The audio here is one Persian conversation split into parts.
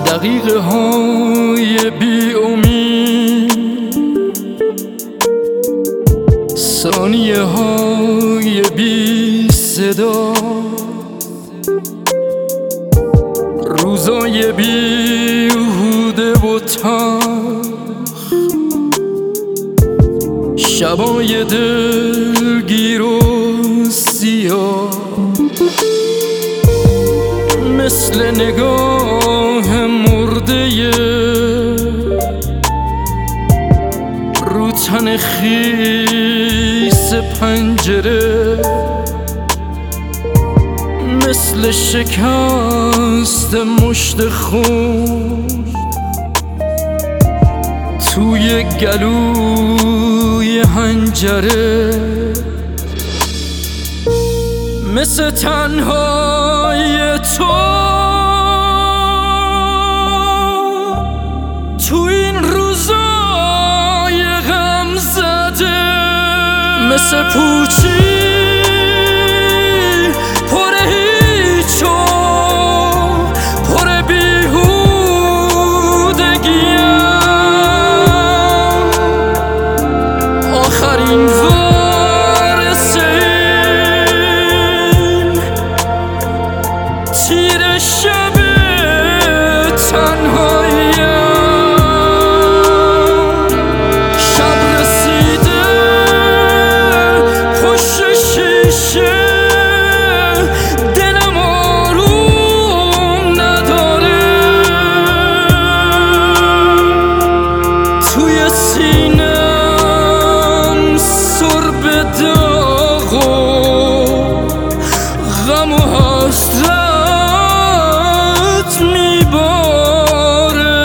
دقیقه های بی امید، ثانیه های بی صدا، روزای بیهوده و تلخ، شبای دلگیر و سیاه، مثل نگاه مرده رو تن خیس پنجره، مثل شکست مشت خون توی گلوی حنجره، مثل تنهای تو این روزای غم زده، مثل پوچی پر هیچ و پر بیهودگیم، آخرین وارث این تیر شب تنهاییم. شب رسیده پشت شیشه، دلم آروم نداره، توی سینم سرب داغ و غم و حسرت میباره.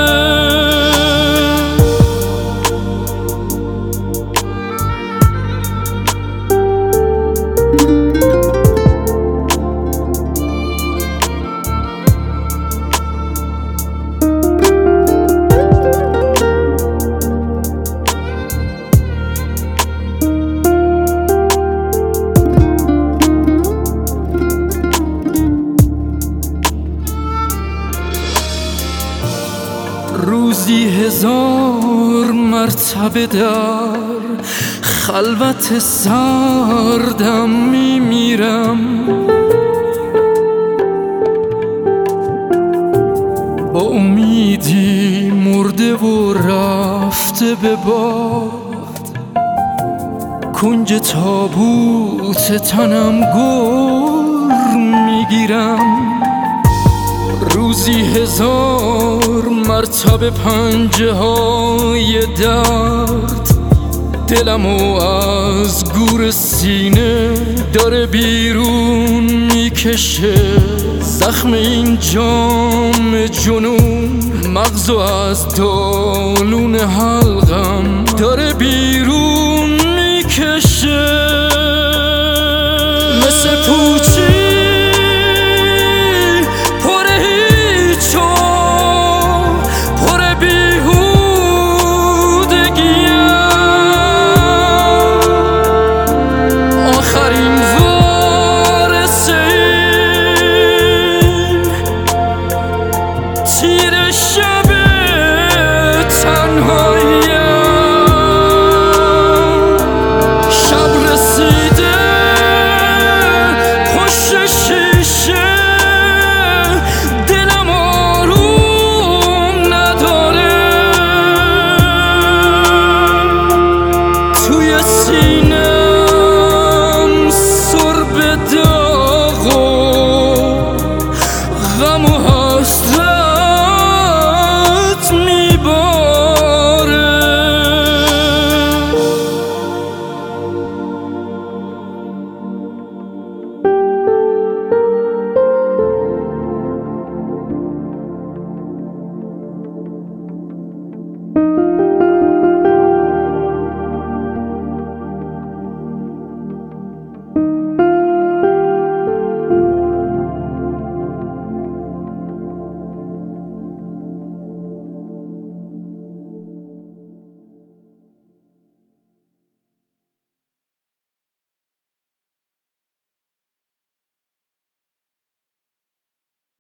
روزی 1000 مرتبه در خلوت سردم میمیرم، با امیدی مرده و رفته به باد، کنج تابوت تنم گر میگیرم. روزی 1000 مرتبه پنجه های درد دلمو از گور سینه داره بیرون میکشه، زخم این جام جنون مغزو از دالون حلقم داره بیرون میکشه، مثل پوچی تیر شب تنها